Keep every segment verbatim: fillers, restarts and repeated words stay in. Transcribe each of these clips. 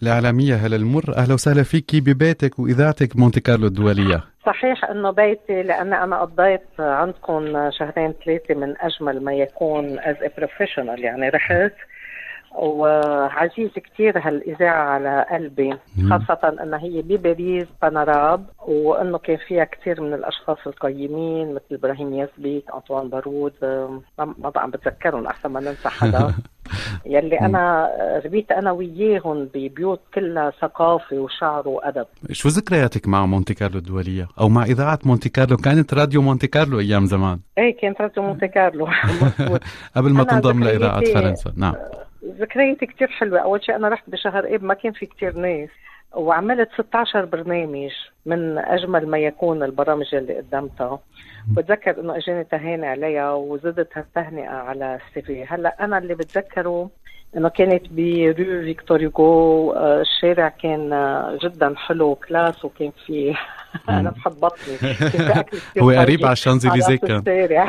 الإعلامية هلا المر، أهلا وسهلا فيكي ببيتك وإذاعتك مونتي كارلو الدولية. صحيح انه بيتي، لان انا قضيت عندكم شهرين ثلاثة من اجمل ما يكون as a professional، يعني رحت وعزيز كتير هالإذاعة على قلبي، خاصة أنها هي بباريس باناراب، وأنه كان فيها كتير من الأشخاص القيمين مثل إبراهيم يزبيك، أنطوان بارود، ما بقى بتذكرهم أحسن ما ننسى حدا يلي أنا ربيت أنا وياهم ببيوت كلها ثقافة وشعر وأدب. شو ذكرياتك مع مونتي كارلو الدولية أو مع إذاعة مونتي كارلو؟ كانت راديو مونتي كارلو أيام زمان. إيه كانت راديو مونتي كارلو قبل ما تنضم لإذاعة فرنسا. نعم، ذكرياتي كتير حلوة. أول شيء أنا رحت بشهر إب، ما كان في كتير ناس، وعملت ستة عشر برنامج من أجمل ما يكون البرامج اللي قدمتها. بتذكر إنه إجاني تهاني عليها وزدت هالتهنئة على السي. هلأ أنا اللي بتذكره إنه كانت بريو فيكتور هوغو، الشارع كان جدا حلو كلاس، وكان في أنا بحب بطني هو قريب على الشانزليزيه كان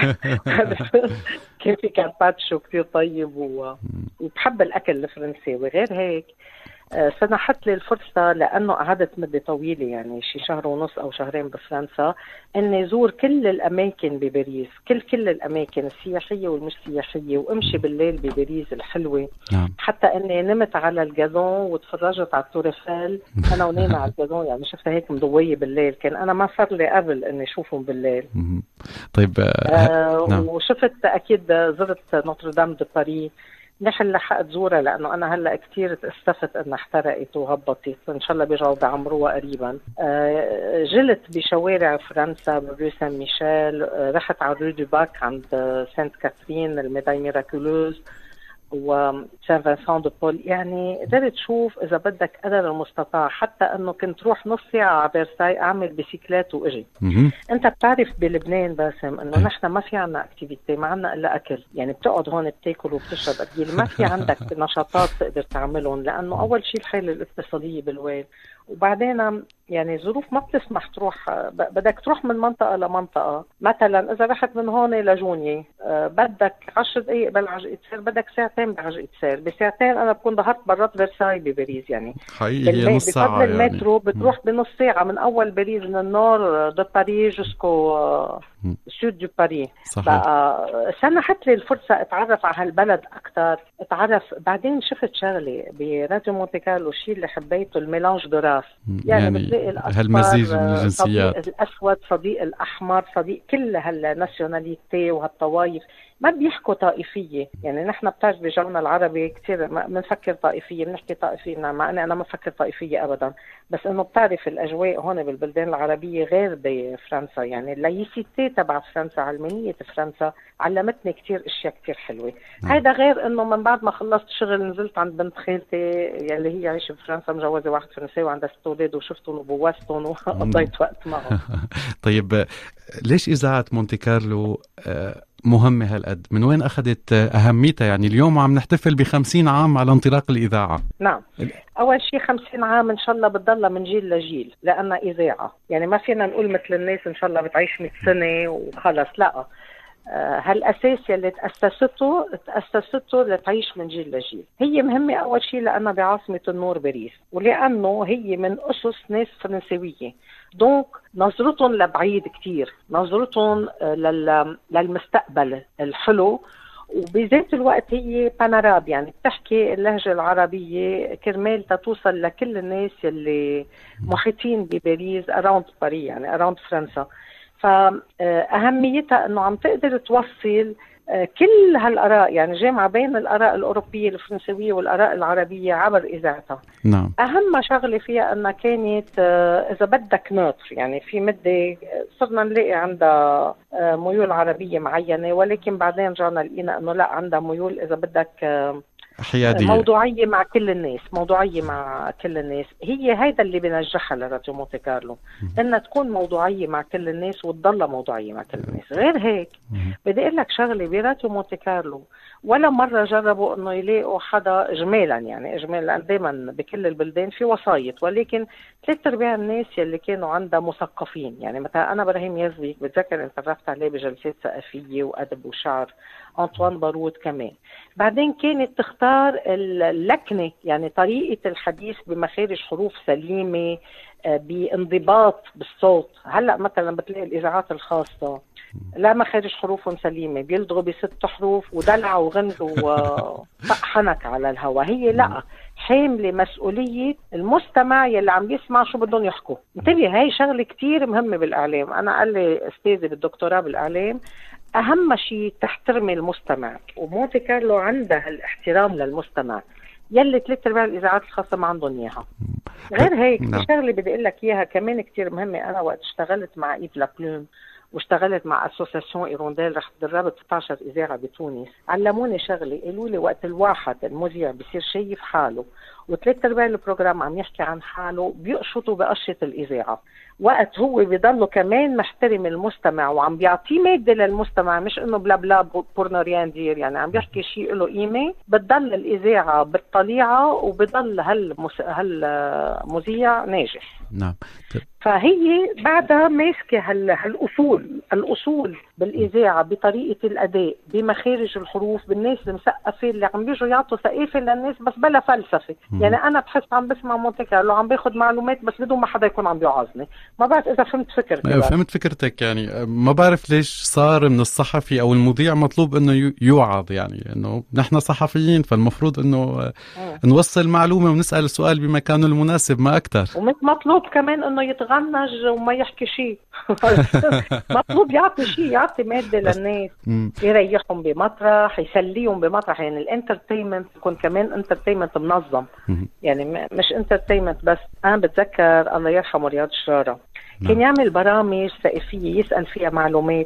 كان في كارباتشو كتير طيب و... وبحب الأكل الفرنسي. وغير هيك سنحت لي الفرصة، لأنه قعدت مدة طويلة يعني شي شهر ونص أو شهرين بفرنسا، أني زور كل الأماكن بباريس، كل كل الأماكن السياحية والمش سياحية، وأمشي بالليل بباريس الحلوة. نعم. حتى أني نمت على الجازون وتفرجت على التور ايفل أنا ونايمة على الجازون، يعني شفتها هيك مضوية بالليل، كان أنا ما صار لي قبل أني أشوفهم بالليل. طيب آه نعم. وشفت أكيد زرت نوتردام دو باريس، نحن لحقت زورها لأنه أنا هلأ كتير تأسفت أنها احترقت وهبطت، إن شاء الله بيرجعوا بعمروها قريبا. أه جلت بشوارع فرنسا بريو سان ميشيل، أه رحت على الريو دو باك عند سانت كاترين الميداي ميراكولوز وسان فانسان دو بول. يعني قدرت تشوف إذا بدك قدر المستطاع، حتى أنه كنت روح نص ساعة على بيرساي أعمل بيسيكلات وإجي. أنت بتعرف بلبنان باسم أنه نحن ما في عنا أكتيفيتي، ما عنا إلا أكل، يعني بتقعد هون بتاكل وبتشرب أكيد، ما في عندك نشاطات تقدر تعملهم، لأنه أول شيء الحالة الاقتصادية بالوين، وبعدين يعني الظروف ما بتسمح تروح، بدك تروح من منطقة لمنطقة. مثلا إذا رحت من هون لجوني أه بدك عشر دقايق بالعجقة سير، بدك ساعتين بعجقة سير، بساعتين أنا بكون ظهرت برات فرساي بباريس. يعني حقيقي نص ساعة، بفضل المترو يعني بتروح بنص ساعة من أول باريس، من النور دو باريس جسكو سود دو باريس. بقى سنحت لي الفرصة اتعرف على هالبلد أكتر، اتعرف. بعدين شفت شغلة براديو مونتي كارلو، الشيء اللي حبيته الميلانج دو راس، يعني, يعني بتلاقي هالمزيج من الجنسيات، صديق الأسود، صديق الأحمر، صديق كل هالناسيوناليتي وهالطوائف. ما بيحكوا طائفية، يعني نحن بتعرف بجونا العربي كتير بنفكر طائفية، بنحكي طائفية، مع أني أنا ما بفكر طائفية أبدا، بس إنه بتعرف الأجواء هون بالبلدان العربية غير بفرنسا. يعني اللايسيتي تبع فرنسا، علمانية فرنسا علمتني كتير أشياء كتير حلوة. هيدا غير إنه من بعد ما خلصت شغل نزلت عند بنت خالتي يلي هي عايشة بفرنسا، مجوزة واحد فرنسي وعندها ست أولاد، وشفتهم وبوستهم وقضيت وقت معهم. طيب ليش إذاعة مونتي كارلو مهمة هالقد؟ من وين أخذت أهميتها؟ يعني اليوم عم نحتفل بخمسين عام على انطلاق الإذاعة. نعم، أول شيء خمسين عام إن شاء الله بتضلها من جيل لجيل، لأنها إذاعة، يعني ما فينا نقول مثل الناس إن شاء الله بتعيش مئة سنة وخلص، لا. آه هالأساس اللي تأسسته تأسسته لتعيش من جيل لجيل. هي مهمة أول شيء لأنها بعاصمة النور باريس، ولأنه هي من أسس ناس فرنسوية، دونك نظرتهم لبعيد كتير، نظرتهم للمستقبل الحلو، وبذات الوقت هي باناراب، يعني بتحكي اللهجة العربية كرمال تتوصل لكل الناس اللي محيطين بباريس أراوند باريس، يعني أراوند فرنسا. فأهميتها أنه عم تقدر توصل كل هالآراء، يعني جامعة بين الآراء الأوروبية الفرنسوية والآراء العربية عبر إذاعتها. نعم. أهم شغلة فيها أنها كانت إذا بدك نوتر، يعني في مدة صرنا نلاقي عندها ميول عربية معينة، ولكن بعدين رجعنا لقينا أنه لا، عندها ميول إذا بدك حيادية، موضوعية مع كل الناس، موضوعية مع كل الناس. هي هيدا اللي بنجحها لراديو مونتي كارلو، انها تكون موضوعية مع كل الناس وتضلها موضوعية مع كل الناس. غير هيك بدي اقول لك شغلة، براديو مونتي كارلو ولا مرة جربوا انه يلاقوا حدا اجمالا، يعني اجمالا دائما بكل البلدان في وسايط، ولكن ثلاث ارباع الناس يلي كانوا عندها مثقفين. يعني مثلا انا ابراهيم يزبيك بتذكر انت تعرفت عليه بجلسات ثقافيه وادب وشعر، أنطوان بارود كمان. بعدين كانت تختار اللكنه، يعني طريقه الحديث بمخارج حروف سليمه، بانضباط بالصوت. هلا مثلا بتلاقي الاذاعات الخاصه لا مخارج حروفهم سليمه، بيلدغوا بست حروف ودلع وغنز وطحنك على الهواء. هي لا، حامله مسؤوليه المستمع يلي عم يسمع شو بدهم يحكوا. انتبه، هاي شغله كتير مهمه بالاعلام. انا قال لي استاذي بالدكتوراه بالاعلام اهم شيء تحترمي المستمع، ومونتي كارلو عندها الاحترام للمستمع يلي ثلاث ارباع الاذاعات الخاصه ما عندهم اياها. غير هيك في شغله بدي اقول لك اياها كمان كتير مهمه. انا وقت اشتغلت مع ايف لابلوم واشتغلت مع اسوسياسيون ايرونديل، رح دربت ستة عشر اذاعه بتونس، علموني شغله. قالوا لي وقت الواحد المذيع بصير شايف حاله وثلاث ارباع البروجرام عم يحكي عن حاله، بيقشطوا بقشة الاذاعه. وقت هو بيضله كمان محترم المستمع وعم بيعطيه ماده للمستمع، مش انه بلا بلا بورنا ريان دير، يعني عم بيحكي شيء له قيمه، بتضل الاذاعه بالطليعه وبضل هالمس... هالمذيع ناجح. نعم. فهي بعدها ماسكه هال... هالاصول الاصول بالاذاعه، بطريقه الاداء، بمخارج الحروف، بالناس المثقفه اللي عم بيجوا يعطوا ثقافه للناس بس بلا فلسفه. م- يعني انا بحس عم بسمع مونتي كارلو عم باخذ معلومات بس بدون ما حدا يكون عم بيوعظني. ما بعرف اذا فهمت فكرتي. فهمت فكرتك. يعني ما بعرف ليش صار من الصحفي او المذيع مطلوب انه يوعظ، يعني انه نحن صحفيين فالمفروض انه نوصل معلومه ونسال السؤال بمكانه المناسب ما اكثر. ومش مطلوب كمان انه يتغنج وما يحكي شيء. مطلوب يعطي شيء، يعطي ماده للناس، يريحهم بمطرح، يسليهم بمطرح. يعني الانترتينمنت يكون كمان انترتينمنت منظم، يعني مش انترتينمنت بس. انا بتذكر الله يرحمه رياض شرارة كان يعمل برامج ثقافية يسأل فيها معلومات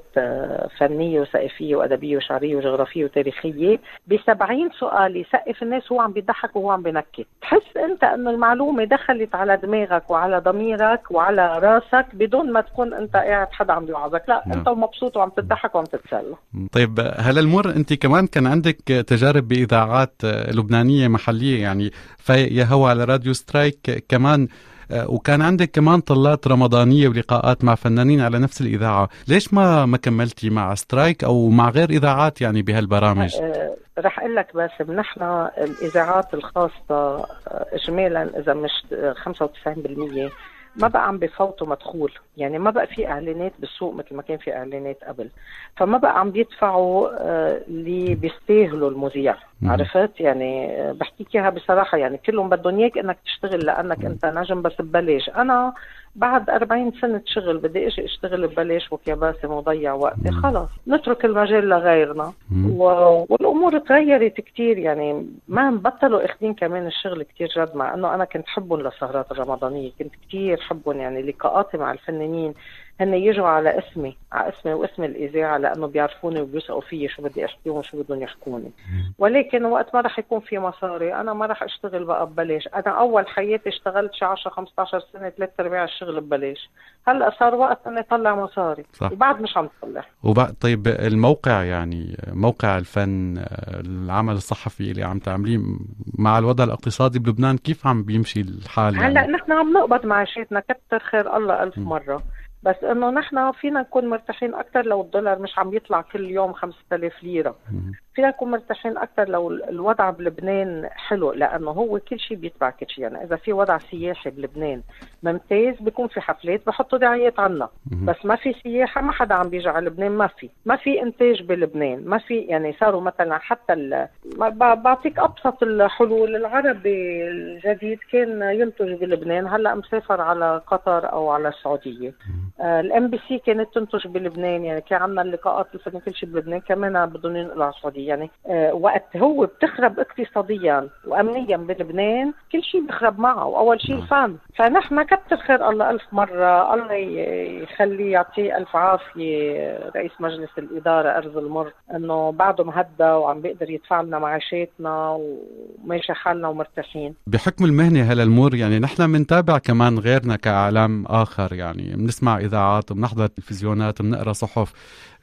فنية وثقافية وأدبية وشعرية وجغرافية وتاريخية بسبعين سؤال، يسقف الناس وهو عم بيضحك وهو عم بينكت. تحس أنت أنه المعلومة دخلت على دماغك وعلى ضميرك وعلى راسك بدون ما تكون أنت قاعد حدا عم بيوعظك، لا نعم. أنت مبسوط وعم تضحك وعم تتسلى. طيب هلا المر أنت كمان كان عندك تجارب بإذاعات لبنانية محلية، يعني في هوا على راديو سترايك كمان، وكان عندك كمان طلات رمضانية ولقاءات مع فنانين على نفس الإذاعة. ليش ما ما كملتي مع سترايك أو مع غير إذاعات يعني بهالبرامج؟ أه رح أقول لك باسم، نحن الإذاعات الخاصة إجمالا إذا مش خمسة وتسعين بالمية ما بقى عم بفوتوا مدخول، يعني ما بقى في اعلانات بالسوق مثل ما كان في اعلانات قبل، فما بقى عم بيدفعوا اللي بيستاهلوا المذيع. عرفت يعني بحكيك اياها بصراحه، يعني كلهم بدهم اياك انك تشتغل لانك انت نجم بس ببلاش. انا بعد أربعين سنه شغل بدي اجي اشتغل ببلاش ويا باسم وضيع وقتي؟ خلص نترك المجال لغيرنا. و... والامور تغيرت كتير، يعني ما بطلوا اخذين كمان الشغل كتير جد، مع انه انا كنت حبهم للسهرات الرمضانيه، كنت كتير حبهم. يعني لقاءاتي مع الفنانين هن يجوا على اسمي، على اسمي واسم الإذاعة، لأنه بيعرفوني وبيسألوا فيي شو بدي أحكيهم شو بدهم يحكوني. ولكن وقت ما رح يكون في مصاري أنا ما رح أشتغل بقى ببلاش. أنا أول حياتي اشتغلت شي عشرة خمسة عشر سنة ثلاث أرباع الشغل ببلاش، هلأ صار وقت أني أطلع مصاري صح. وبعد مش عم تطلع. وبعد طيب الموقع، يعني موقع الفن، العمل الصحفي اللي عم تعمليه مع الوضع الاقتصادي بلبنان كيف عم بيمشي الحال؟ يعني هلأ نحن عم نقبض معاشاتنا كتر خير الله ألف مرة، بس انه نحن فينا نكون مرتاحين اكثر لو الدولار مش عم يطلع كل يوم خمسة آلاف ليره. فينا نكون مرتاحين اكثر لو الوضع بلبنان حلو، لانه هو كل شيء بيتبع كل شيء. يعني اذا في وضع سياحي بلبنان ممتاز بيكون في حفلات بحطوا دعايات عنا، بس ما في سياحه ما حدا عم بيجي على لبنان، ما في ما في انتاج بلبنان، ما في. يعني صاروا مثلا حتى بعطيك ابسط الحلول، العربي الجديد كان ينتج بلبنان هلا مسافر على قطر او على السعوديه. الام بي سي كانت تنتج بلبنان، يعني كان عندنا اللقاءات الفنيه كل شيء بلبنان، كمان بدهم ينقلوا على السعوديه. يعني آه وقت هو بتخرب اقتصاديا وامنيا بلبنان كل شيء بيخرب معه، واول شيء الفن. فنحن كتر خير الله الف مره، الله يخليه يعطيه الف عافيه رئيس مجلس الاداره ارز المر، انه بعده مهدى وعم بيقدر يدفع لنا معاشاتنا وماشي حالنا ومرتاحين. بحكم المهنه هلا المر، يعني نحن بنتابع كمان غيرنا كاعلام اخر، يعني بنسمع اذاعات وبنحضر تلفزيونات وبنقرا صحف.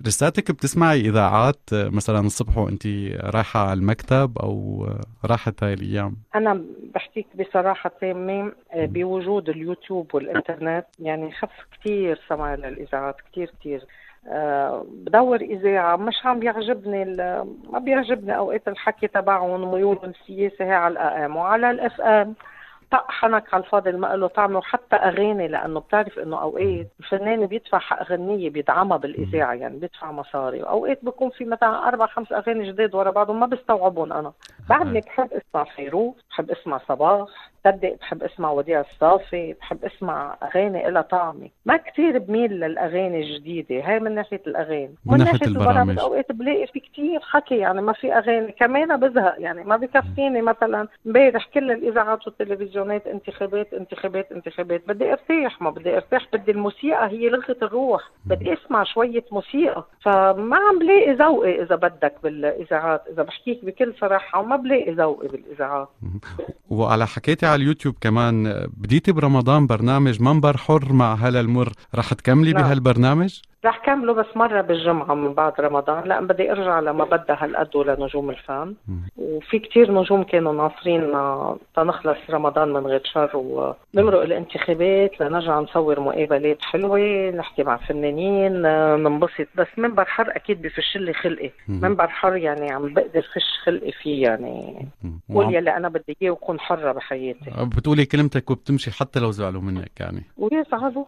لساتك بتسمعي إذاعات مثلا الصبح وأنت رايحة على المكتب أو راحت هاي الأيام؟ أنا بحكيك بصراحة تامة، بوجود اليوتيوب والإنترنت يعني خف كتير سماع للإذاعات، كتير كتير. أه بدور إذاعة مش عم بيعجبني، ما بيعجبني أوقات الحكي تبعهم وميولهم السياسي هي على الأقام وعلى الأف أم طق حنك على الفاضي ما له طعم. وحتى أغاني، لأنه بتعرف إنه أوقات الفنان بيدفع حق غنية بيدعمها بالإذاعة، يعني بيدفع مصاري، وأوقات بيكون في مثلا أربع خمس أغاني جديد ورا بعض وما بستوعبون. أنا بعدني بحب أسمع فيروز، بحب أسمع صباح، صدق بحب اسمع وديع الصافي، بحب اسمع اغاني لها طعمه. ما كتير بميل للاغاني الجديده، هاي من ناحيه الاغاني. من ناحيه البرامج اوقات بلاقي في كتير حكي، يعني ما في اغاني كمان بزهق، يعني ما بكفيني. مثلا امبارح كل الاذاعات والتلفزيونات انتخابات انتخابات انتخابات، بدي ارتاح، ما بدي ارتاح، بدي الموسيقى هي لغه الروح، بدي اسمع شويه موسيقى. فما عم بلاقي ذوقي اذا بدك بالاذاعات، اذا بحكيك بكل صراحه وما بلاقي ذوقي بالاذاعات. وعلى حكيتي على اليوتيوب كمان، بديتي برمضان برنامج منبر حر مع هلا المر، رح تكملي نعم. بهالبرنامج؟ رح كمله بس مرة بالجمعة من بعد رمضان، لأن بدي أرجع لما بدها هالقد لنجوم الفن. وفي كتير نجوم كانوا ناصرين تنخلص رمضان من غير شر، ونمرق الانتخابات لنرجع نصور مقابلات حلوة، نحكي مع فنانين، ننبسط. بس منبر حر أكيد بفش لي خلقي. منبر حر يعني عم بقدر فش خلقي فيه، يعني قول يلي أنا بدي إياه وكون حرة بحياتي. بتقولي كلمتك وبتمشي حتى لو زعلوا منك يعني. ويزعلوا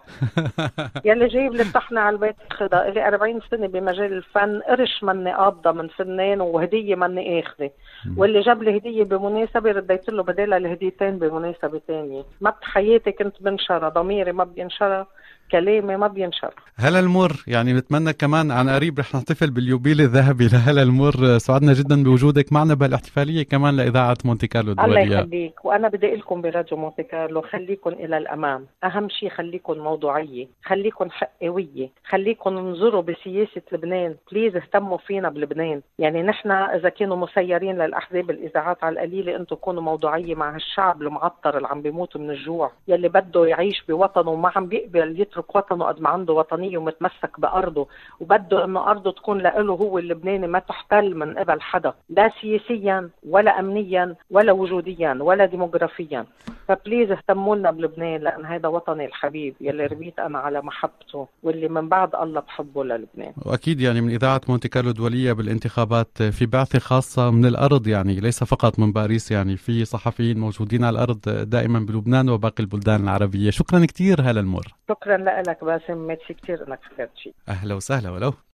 يلي جايب للطحنة على البيت خدا. لي أربعين سنة بمجال الفن، قرش مني قابضة من فنان وهدية مني اخذة، واللي جاب لي هدية بمناسبة رديت له بدالها الهديتين بمناسبة تانية. ما بحياتي كنت بنشرة، ضميري ما بينشرة، كلامي ما بينشر. هلا المر، يعني بتمنى كمان عن قريب رح نحتفل باليوبيل الذهبي لهلا المر. سعدنا جدا بوجودك معنا بالاحتفالية كمان لإذاعة مونتي كارلو الدولية. الله يخليك. وأنا بدي أقول لكم براديو مونتي كارلو، خليكم إلى الأمام. أهم شيء خليكم موضوعية، خليكم حقوية، خليكم انظروا بسياسة لبنان. بليز اهتموا فينا بلبنان. يعني نحن إذا كانوا مسيرين للأحزاب الإذاعات على القليلة، أنتم كونوا موضوعية مع هالشعب المعطر اللي عم بيموت من الجوع، يلي بده يعيش بوطنه وما عم بيقبل يترك وطنه قد ما عنده وطنية ومتمسك بأرضه، وبده إنه أرضه تكون لإله هو اللبناني، ما تحتل من قبل حدا، لا سياسيا ولا أمنيا ولا وجوديا ولا ديموغرافيا. فبليز اهتموا لنا بلبنان، لأن هذا وطني الحبيب يلي ربيت أنا على محبته، واللي من بعد الله بحبه للبنان. وأكيد يعني من إذاعة مونتي كارلو الدولية بالانتخابات في بعثة خاصة من الأرض، يعني ليس فقط من باريس، يعني في صحفيين موجودين على الأرض دائما بلبنان وباقي البلدان العربية. شكرا كتير هلا المر. شكرا لك باسم، ميرسي كتير انك حكيت شيء. اهلا وسهلا. ولو